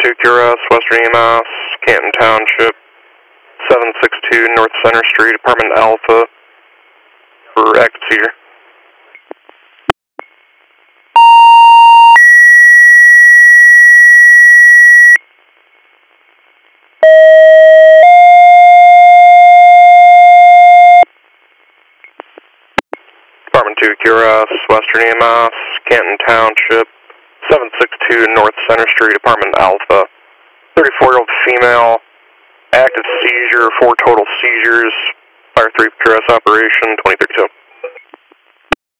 2 QRS, Western EMS, Canton Township, 762 North Center Street, Apartment Alpha, for active seizure. Apartment 2 QRS, Western EMS, Canton Township, 762 North Center Street, Apartment Alpha. 34-year-old female, active seizure, 4 total seizures, Fire 3 QRS operation, 2032.